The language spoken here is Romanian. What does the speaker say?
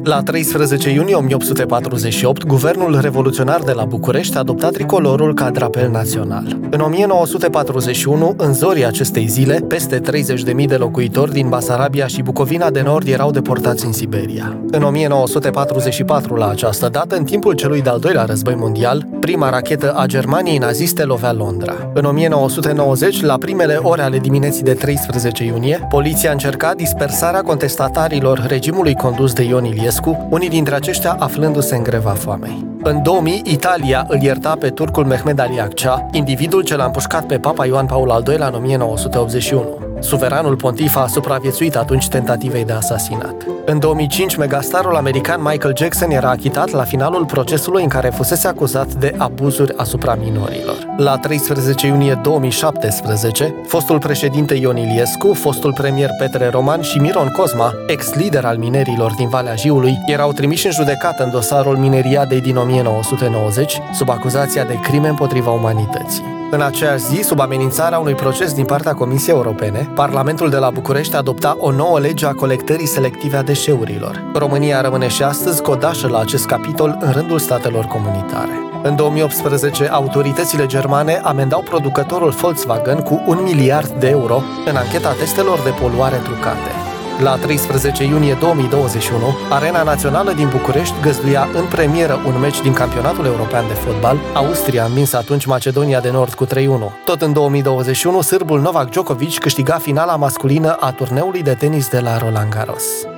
La 13 iunie 1848, Guvernul Revoluționar de la București adopta tricolorul ca drapel național. În 1941, în zorii acestei zile, peste 30.000 de locuitori din Basarabia și Bucovina de Nord erau deportați în Siberia. În 1944, la această dată, în timpul celui de-al doilea război mondial, prima rachetă a Germaniei naziste lovea Londra. În 1990, la primele ore ale dimineții de 13 iunie, poliția încerca dispersarea contestatarilor regimului condus de Ion Iliescu, unii dintre aceștia aflându-se în greva foamei. În 2000, Italia îl ierta pe turcul Mehmed Ali Agca, individul ce l-a împușcat pe Papa Ioan Paul al II-lea în 1981. Suveranul pontif a supraviețuit atunci tentativei de asasinat. În 2005, megastarul american Michael Jackson era achitat la finalul procesului în care fusese acuzat de abuzuri asupra minorilor. La 13 iunie 2017, fostul președinte Ion Iliescu, fostul premier Petre Roman și Miron Cosma, ex-lider al minerilor din Valea Jiului, erau trimiși în judecată în dosarul mineriadei din 1990, sub acuzația de crime împotriva umanității. În aceeași zi, sub amenințarea unui proces din partea Comisiei Europene, Parlamentul de la București adopta o nouă lege a colectării selective a deșeurilor. România rămâne și astăzi codașă la acest capitol în rândul statelor comunitare. În 2018, autoritățile germane amendau producătorul Volkswagen cu 1 miliard de euro în ancheta testelor de poluare trucate. La 13 iunie 2021, Arena Națională din București găzduia în premieră un meci din Campionatul European de Fotbal. Austria a învins atunci Macedonia de Nord cu 3-1. Tot în 2021, sârbul Novak Djokovic câștiga finala masculină a turneului de tenis de la Roland Garros.